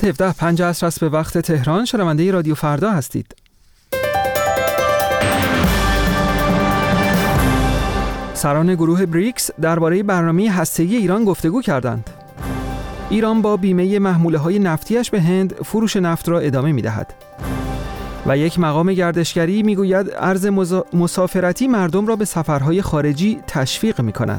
17:05 عصر است به وقت تهران. شنونده رادیو فردا هستید. سران گروه بریکس درباره برنامه هسته‌ای ایران گفتگو کردند. ایران با بیمه محموله‌های نفتیش به هند فروش نفت را ادامه می‌دهد. و یک مقام گردشگری می‌گوید ارز مسافرتی مردم را به سفرهای خارجی تشویق می‌کند.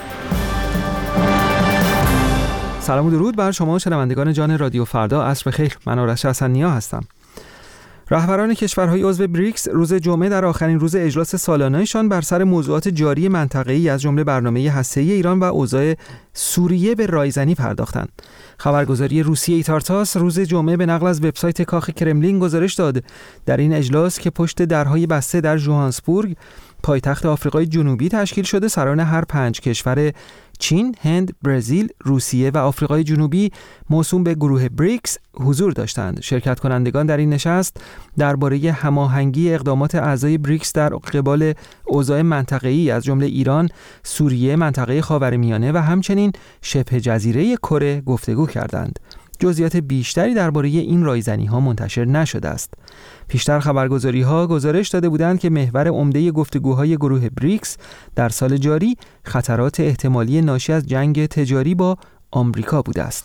سلام و درود بر شما شنوندگان جان رادیو فردا. عصر بخیر. من آرش حسن‌نیا هستم. رهبران کشورهای عضو بریکس روز جمعه در آخرین روز اجلاس سالانه‌شان بر سر موضوعات جاری منطقه‌ای از جمله برنامه هسته‌ای ایران و اوضاع سوریه به رایزنی پرداختند. خبرگزاری روسیه ایتارتاس روز جمعه به نقل از وبسایت کاخ کرملین گزارش داد در این اجلاس که پشت درهای بسته در ژوهانسبورگ پایتخت آفریقای جنوبی تشکیل شده، سران هر 5 کشور چین، هند، برزیل، روسیه و آفریقای جنوبی موسوم به گروه بریکس حضور داشتند. شرکت کنندگان در این نشست درباره هماهنگی اقدامات اعضای بریکس در قبال اوضاع منطقه‌ای از جمله ایران، سوریه، منطقه خاورمیانه و همچنین شبه جزیره کره گفتگو کردند. جزئیات بیشتری درباره این رایزنی‌ها منتشر نشده است. پیشتر خبرگزاری‌ها گزارش داده بودند که محور عمده گفتگوهای گروه بریکس در سال جاری خطرات احتمالی ناشی از جنگ تجاری با آمریکا بوده است.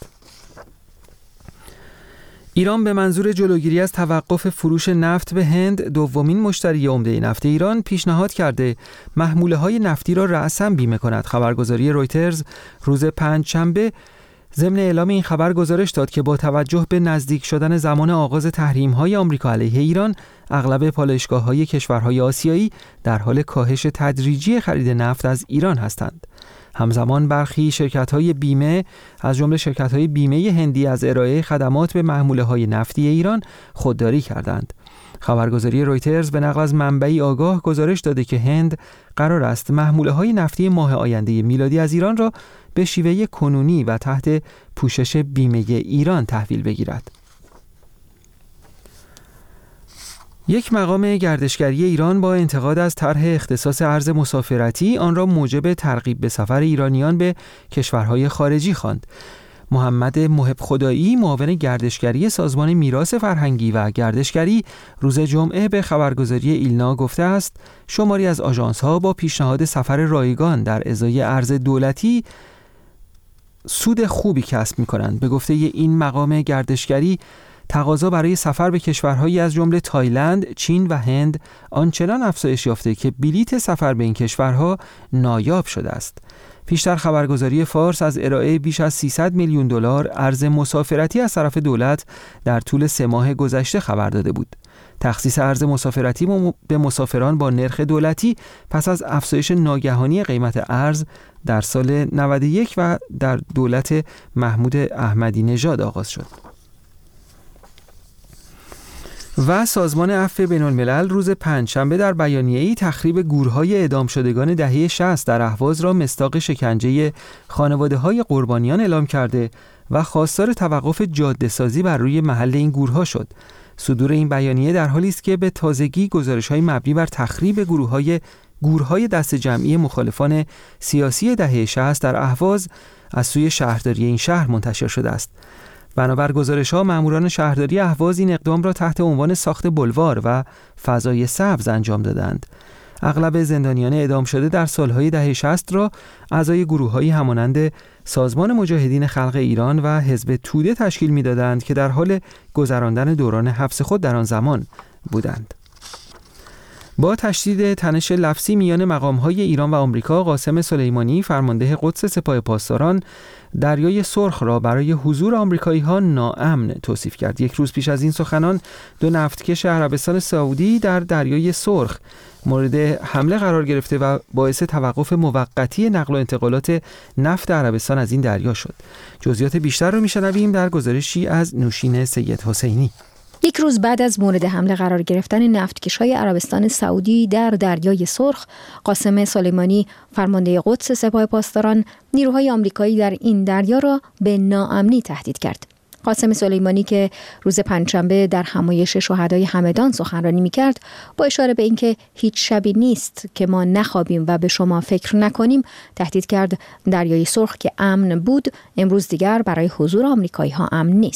ایران به منظور جلوگیری از توقف فروش نفت به هند، دومین مشتری عمده نفت ایران، پیشنهاد کرده محموله‌های نفتی را رأساً بیمه کند. خبرگزاری رویترز روز پنجشنبه ضمن اعلام این خبر گزارش داد که با توجه به نزدیک شدن زمان آغاز تحریم‌های آمریکا علیه ایران، اغلب پالایشگاه‌های کشورهای آسیایی در حال کاهش تدریجی خرید نفت از ایران هستند. همزمان برخی شرکت‌های بیمه از جمله شرکت‌های بیمه هندی از ارائه خدمات به محموله‌های نفتی ایران خودداری کردند. خبرگزاری رویترز به نقل از منبعی آگاه گزارش داده که هند قرار است محموله‌های نفتی ماه آینده میلادی از ایران را به شیوه کنونی و تحت پوشش بیمه ایران تحویل بگیرد. یک مقام گردشگری ایران با انتقاد از طرح اختصاص ارز مسافرتی آن را موجب ترغیب به سفر ایرانیان به کشورهای خارجی خواند. محمد محب خدایی، معاون گردشگری سازمان میراث فرهنگی و گردشگری، روز جمعه به خبرگزاری ایلنا گفته است شماری از آژانس‌ها با پیشنهاد سفر رایگان در ازای ارز دولتی سود خوبی کسب می‌کنند. به گفته این مقام گردشگری، تقاضا برای سفر به کشورهایی از جمله تایلند، چین و هند آنچنان افزایش یافته که بلیت سفر به این کشورها نایاب شده است. پیشتر خبرگزاری فارس از ارائه بیش از 300 میلیون دلار ارز مسافرتی از طرف دولت در طول 3 ماه گذشته خبر داده بود. تخصیص ارز مسافرتی به مسافران با نرخ دولتی پس از افزایش ناگهانی قیمت ارز در سال 91 و در دولت محمود احمدی نژاد آغاز شد. و سازمان عفو بین‌الملل روز پنجشنبه در بیانیه‌ای تخریب گورهای اعدام شدگان دهه 60 در اهواز را مصداق شکنجه خانواده‌های قربانیان اعلام کرده و خواستار توقف جاده‌سازی بر روی محل این گورها شد. صدور این بیانیه در حالی است که به تازگی گزارش‌های مبنی بر تخریب گورهای دست جمعی مخالفان سیاسی دهه 60 در اهواز از سوی شهرداری این شهر منتشر شده است. بنابر گزارش‌ها ماموران شهرداری اهواز این اقدام را تحت عنوان ساخت بلوار و فضای سبز انجام دادند. اغلب زندانیان اعدام شده در سالهای دهه 60 را اعضای گروه‌هایی همانند سازمان مجاهدین خلق ایران و حزب توده تشکیل می‌دادند که در حال گذراندن دوران حبس خود در آن زمان بودند. با تشدید تنش لفظی میان مقام‌های ایران و آمریکا، قاسم سلیمانی فرمانده قدس سپاه پاسداران دریای سرخ را برای حضور آمریکایی‌ها ناامن توصیف کرد. یک روز پیش از این سخنان، 2 نفتکش عربستان سعودی در دریای سرخ مورد حمله قرار گرفته و باعث توقف موقتی نقل و انتقالات نفت عربستان از این دریا شد. جزئیات بیشتر رو میشنویم در گزارشی از نوشین سید حسینی. یک روز بعد از مورد حمله قرار گرفتن نفتکش‌های عربستان سعودی در دریای سرخ، قاسم سلیمانی فرمانده قدس سپاه پاسداران نیروهای آمریکایی در این دریا را به ناامنی تهدید کرد. قاسم سلیمانی که روز پنجشنبه در همایش شهدای همدان سخنرانی می‌کرد، با اشاره به اینکه هیچ شبی نیست که ما نخوابیم و به شما فکر نکنیم، تهدید کرد دریای سرخ که امن بود، امروز دیگر برای حضور آمریکایی‌ها امن نیست.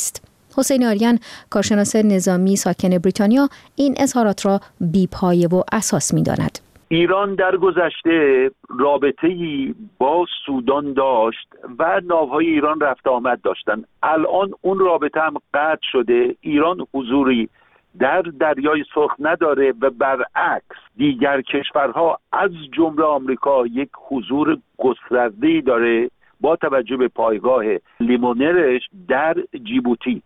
حسین آریان، کارشناس نظامی ساکن بریتانیا، این اظهارات را بی‌پایه و اساس می‌داند. ایران در گذشته رابطه‌ای با سودان داشت و ناوهای ایران رفت آمد داشتن. الان اون رابطه هم قطع شده. ایران حضوری در دریای سرخ نداره و برعکس دیگر کشورها از جمله آمریکا یک حضور گسترده‌ای داره با توجه به پایگاه لیمونرش در جیبوتی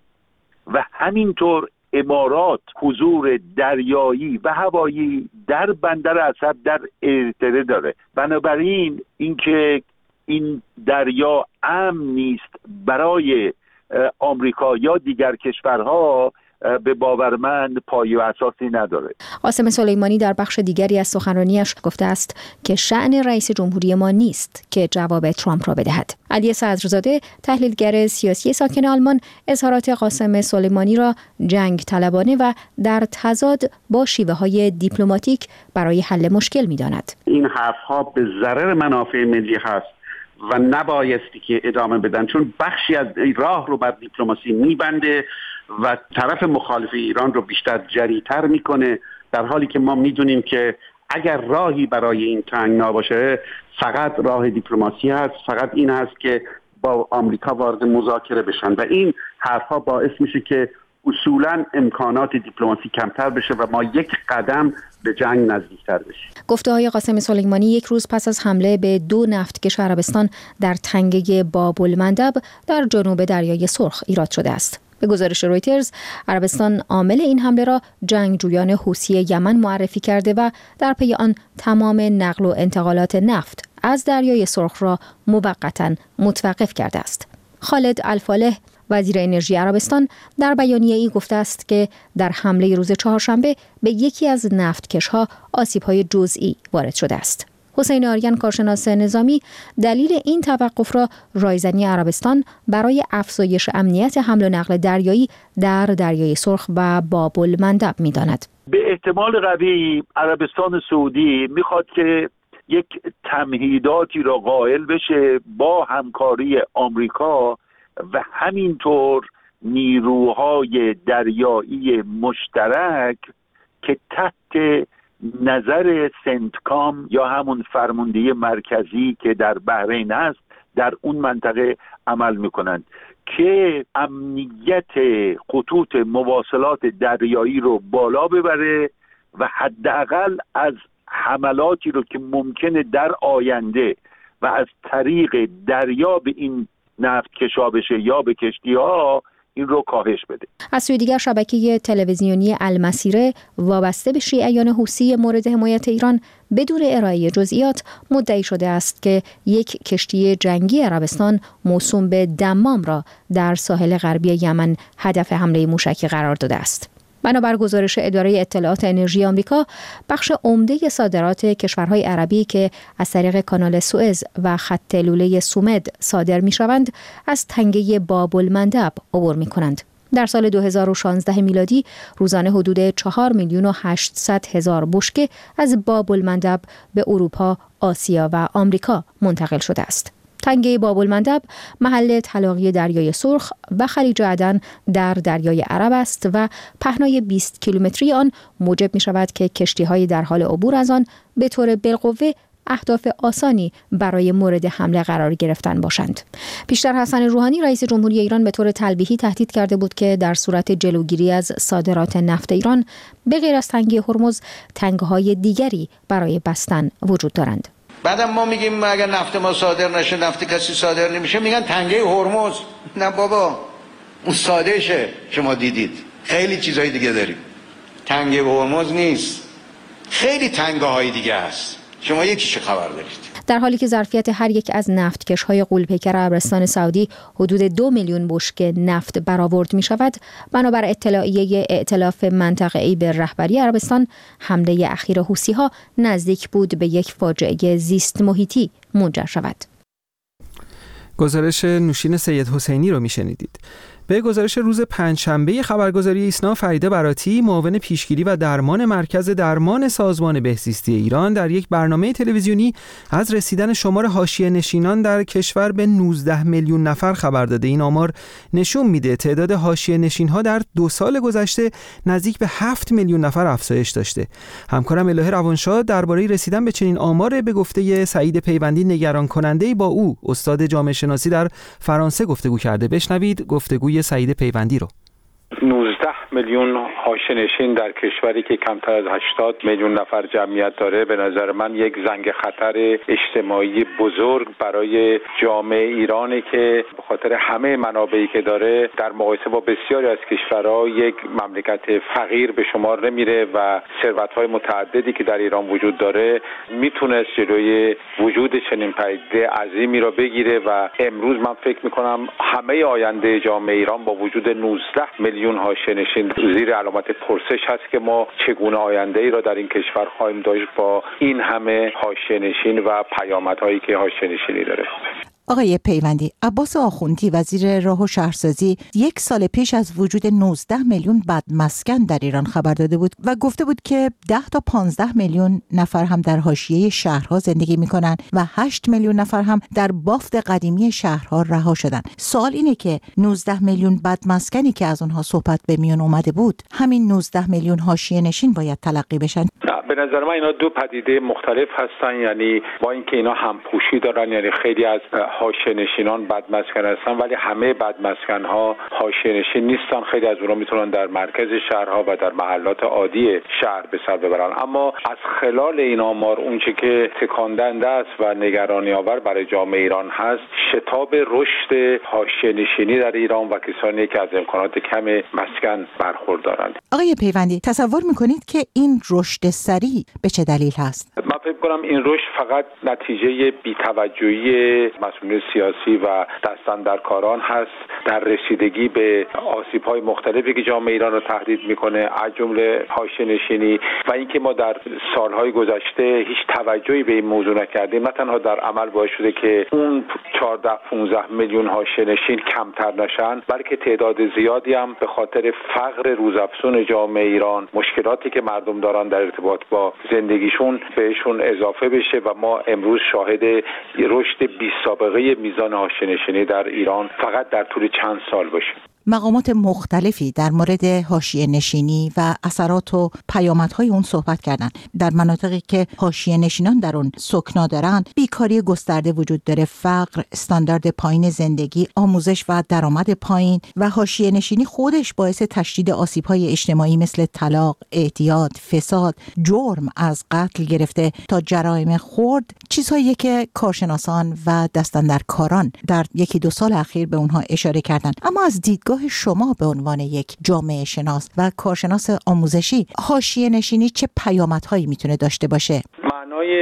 و همینطور امارات حضور دریایی و هوایی در بندر اسد در اریتره داره. بنابراین اینکه این دریا امن نیست برای آمریکا یا دیگر کشورها به باور من پایه و اساسی نداره. قاسم سلیمانی در بخش دیگری از سخنرانیش گفته است که شأن رئیس جمهوری ما نیست که جواب ترامپ را بدهد. علی صدرزاده، تحلیلگر سیاسی ساکن آلمان، اظهارات قاسم سلیمانی را جنگ طلبانه و در تضاد با شیوه‌های دیپلماتیک برای حل مشکل می‌داند. این حرف‌ها به ضرر منافع ملی هست و نبایستی که ادامه بدن، چون بخشی از راه رو بر دیپلماسی می‌بنده و طرف مخالف ایران رو بیشتر جری‌تر میکنه، در حالی که ما میدونیم که اگر راهی برای این تنگنا باشه فقط راه دیپلماسی هست، فقط این هست که با آمریکا وارد مذاکره بشن و این حرفها باعث میشه که اصولاً امکانات دیپلماسی کمتر بشه و ما یک قدم به جنگ نزدیکتر بشیم. گفته‌های قاسم سلیمانی یک روز پس از حمله به 2 نفتکش عربستان در تنگه باب المندب در جنوب دریای سرخ ایراد شده است. به گزارش رویترز، عربستان عامل این حمله را جنگجویان حوثی یمن معرفی کرده و در پی آن تمام نقل و انتقالات نفت از دریای سرخ را موقتاً متوقف کرده است. خالد الفالح، وزیر انرژی عربستان، در بیانیه‌ای گفته است که در حمله روز چهارشنبه به یکی از نفتکش‌ها آسیب‌های جزئی وارد شده است. حسین آریان، کارشناس نظامی، دلیل این توقف را رایزنی عربستان برای افزایش امنیت حمل و نقل دریایی در دریای سرخ و باب المندب می‌داند. به احتمال قوی عربستان سعودی می‌خواد که یک تمهیداتی را قائل بشه با همکاری آمریکا و همینطور نیروهای دریایی مشترک که تحت نظر سنتکام یا همون فرماندهی مرکزی که در بحرین هست در اون منطقه عمل میکنند که امنیت خطوط مواصلات دریایی رو بالا ببره و حداقل از حملاتی رو که ممکنه در آینده و از طریق دریا به این نفت کشا بشه یا به کشتی ها این رو کاهش بده. از سوی دیگر شبکه تلویزیونی المسیره وابسته به شیعیان حوثی مورد حمایت ایران بدون ارائه جزئیات مدعی شده است که یک کشتی جنگی عربستان موسوم به دمام را در ساحل غربی یمن هدف حمله موشکی قرار داده است. بنابر گزارش اداره اطلاعات انرژی آمریکا، بخش عمده صادرات کشورهای عربی که از طریق کانال سوئز و خط لوله سومد صادر می‌شوند، از تنگه باب المندب عبور می‌کنند. در سال 2016 میلادی روزانه حدود 4,800,000 بشکه از باب المندب به اروپا، آسیا و آمریکا منتقل شده است. تنگه باب المندب محل تلاقی دریای سرخ و خلیج عدن در دریای عرب است و پهنای 20 کیلومتری آن موجب می شود که کشتی‌های در حال عبور از آن به طور بالقوه اهداف آسانی برای مورد حمله قرار گرفتن باشند. پیشتر حسن روحانی، رئیس جمهوری ایران، به طور تلویحی تهدید کرده بود که در صورت جلوگیری از صادرات نفت ایران به غیر از تنگه هرمز، تنگه‌های دیگری برای بستن وجود دارند. بعدم ما میگیم اگر نفت ما صادر نشه، نفت کسی صادر نمیشه، میگن تنگه هرمز. نه بابا، اون ساده شه. شما دیدید خیلی چیزهای دیگه داریم، تنگه هرمز نیست، خیلی تنگه های دیگه هست. شما یکیش خبر دارید. در حالی که ظرفیت هر یک از نفتکش‌های غول‌پیکر عربستان سعودی حدود 2 میلیون بشکه نفت برآورد می‌شود، بنابر اطلاعیه ائتلاف منطقه‌ای به رهبری عربستان، حمله اخیر حوثی‌ها نزدیک بود به یک فاجعه زیست محیطی منجر شود. گزارش نوشین سید حسینی رو میشنیدید. به گزارش روز پنجشنبه خبرگزاری ایسنا، فریده براتی، معاون پیشگیری و درمان مرکز درمان سازمان بهزیستی ایران، در یک برنامه تلویزیونی از رسیدن شمار حاشیه نشینان در کشور به 19 میلیون نفر خبر داده. این آمار نشون میده تعداد حاشیه نشین‌ها در 2 سال گذشته نزدیک به 7 میلیون نفر افزایش داشته. همکارم الهه روانشاد درباره رسیدن به چنین آمار به گفته سعید پیوندی نگران کننده‌ای با او، استاد جامعه شناسی در فرانسه، گفتگو کرده. بشنوید گفتگوی سعید پیوندی رو. 19 میلیون حاشیه‌نشین در کشوری که کمتر از 80 میلیون نفر جمعیت داره، به نظر من یک زنگ خطر اجتماعی بزرگ برای جامعه ایرانی که به خاطر همه منابعی که داره در مقایسه با بسیاری از کشورها یک مملکت فقیر به شمار نمیره و ثروت‌های متعددی که در ایران وجود داره میتونست جلوی وجود چنین پدیده عظیمی را بگیره و امروز من فکر میکنم همه آینده جامعه ایران با وجود 19 میلیون حاشیه‌نشین زیر علامت پرسش هست که ما چگونه آینده‌ای را در این کشور خواهیم داشت با این همه حاشیه‌نشین و پیامدهایی که حاشیه‌نشینی داره. آقای پیوندی، عباس آخوندی وزیر راه و شهرسازی 1 سال پیش از وجود 19 میلیون بدمسکن در ایران خبر داده بود و گفته بود که 10 تا 15 میلیون نفر هم در حاشیه شهرها زندگی میکنن و 8 میلیون نفر هم در بافت قدیمی شهرها رها شدن. سوال اینه که 19 میلیون بدمسکنی که از اونها صحبت به میون اومده بود، همین 19 میلیون حاشیه نشین باید تلقی بشن؟ به نظر من اینا دو پدیده مختلف هستن. یعنی با اینکه اینا همپوشی دارن، یعنی خیلی از حاشیه‌نشینان بدمسکن هستن ولی همه بدمسکن‌ها حاشیه‌نشین نیستن. خیلی از اونها میتونن در مرکز شهرها و در محلات عادی شهر به سر ببرن. اما از خلال این آمار اونچه که تکاندنده است و نگرانی آور برای جامعه ایران هست، شتاب رشد حاشیه‌نشینی در ایران و کسانی که از امکانات کم مسکن برخوردارند. آقای پیوندی، تصور میکنید که این رشد سریع به چه دلیل هست؟ من فکر کنم این رشد فقط نتیجه بی‌توجهی مسئولین سیاسی و دستاندرکاران هست در رسیدگی به آسیب‌های مختلفی که جامعه ایران را تهدید میکنه، از جمله حاشیه‌نشینی، و اینکه ما در سالهای گذشته هیچ توجهی به این موضوع نکردیم. نه تنها در عمل باعث شده که اون 14-15 میلیون حاشیه‌نشین کمتر نشن، بلکه تعداد زیادی هم به خاطر فقر روزافزون جامعه ایران، مشکلاتی که مردم دارن در ارتباط با زندگیشون بهشون اضافه بشه و ما امروز شاهد رشد بی‌سابقه میزان حاشیه‌نشینی در ایران فقط در طول چند سال باشیم. مقامات مختلفی در مورد حاشیه‌نشینی و اثرات و پیامدهای اون صحبت کردن. در مناطقی که حاشیه‌نشینان در اون سکنا دارن، بیکاری گسترده وجود داره، فقر، استاندارد پایین زندگی، آموزش و درآمد پایین، و حاشیه‌نشینی خودش باعث تشدید آسیب‌های اجتماعی مثل طلاق، اعتیاد، فساد، جرم از قتل گرفته تا جرایم خرد، چیزهایی که کارشناسان و دستاندرکاران در 1-2 سال اخیر به اونها اشاره کردن. اما از دیدگاه شما به عنوان یک جامعه شناس و کارشناس آموزشی، حاشیه‌نشینی چه پیامدهایی میتونه داشته باشه؟ معنای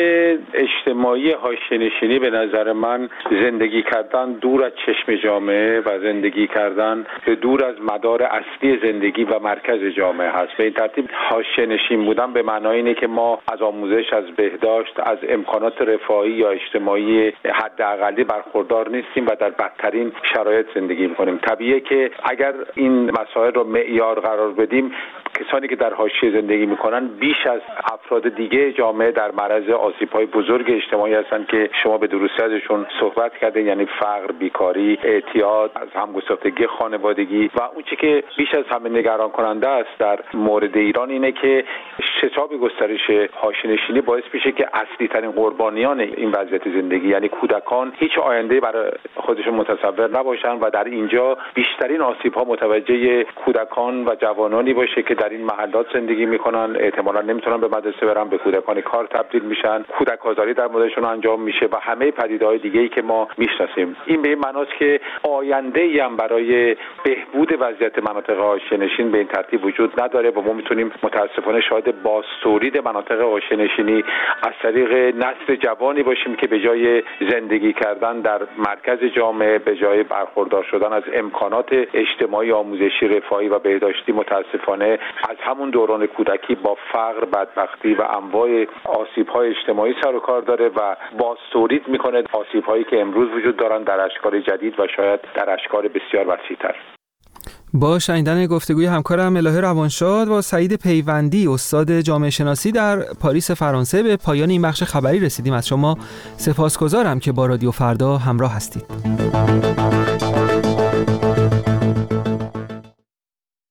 اجتماعی حاشیه‌نشینی به نظر من زندگی کردن دور از چشم جامعه و زندگی کردن به دور از مدار اصلی زندگی و مرکز جامعه هست. به این ترتیب حاشیه‌نشین بودن به معنای اینه که ما از آموزش، از بهداشت، از امکانات رفاهی یا اجتماعی حداقلی برخوردار نیستیم و در بدترین شرایط زندگی می‌کنیم. طبیعیه که اگر این مسائل رو معیار قرار بدیم، کسانی که در حاشیه زندگی میکنن بیش از افراد دیگه جامعه در معرض آسیب‌های بزرگ اجتماعی هستند که شما به درستی ازشون صحبت کردین، یعنی فقر، بیکاری، اعتیاد، از همگساختگی خانوادگی. و اون چیزی که بیش از همه نگران کننده است در مورد ایران اینه که شتاب گسترش حاشیه‌نشینی باعث میشه که اصلی ترین قربانیان این وضعیت زندگی، یعنی کودکان، هیچ آینده‌ای برای خودشون متصور نباشن و در اینجا بیشترین آسیب‌ها متوجه کودکان و جوانانی باشه که در این محلات زندگی میکنن، احتمالاً نمیتونن به مدرسه برن، به کودکان کار تبدیل میشن، کودک آزاری در موردشون انجام میشه و همه پدیده‌های دیگه‌ای که ما میشناسیم. این به این معناست که آینده‌ای هم برای بهبود وضعیت مناطق حاشیه‌نشین به این ترتیب وجود نداره و ما میتونیم متاسفانه شاهد بازتولید مناطق حاشیه‌نشینی از طریق نسل جوانی باشیم که به جای زندگی کردن در مرکز جامعه، به جای برخوردار شدن از امکانات اجتماعی، آموزشی، رفاهی و بهداشتی، متاسفانه از همون دوران کودکی با فقر، بدبختی و انواع آسیب‌های اجتماعی سر و کار داره و بازتولید میکنه آسیب‌هایی که امروز وجود دارن در اشکال جدید و شاید در اشکال بسیار وسیع‌تر. با شنیدن گفتگوی همکارم الهه روانشاد با سعید پیوندی استاد جامعه شناسی در پاریس فرانسه به پایان این بخش خبری رسیدیم. از شما سپاسگزارم که با رادیو فردا همراه هستید.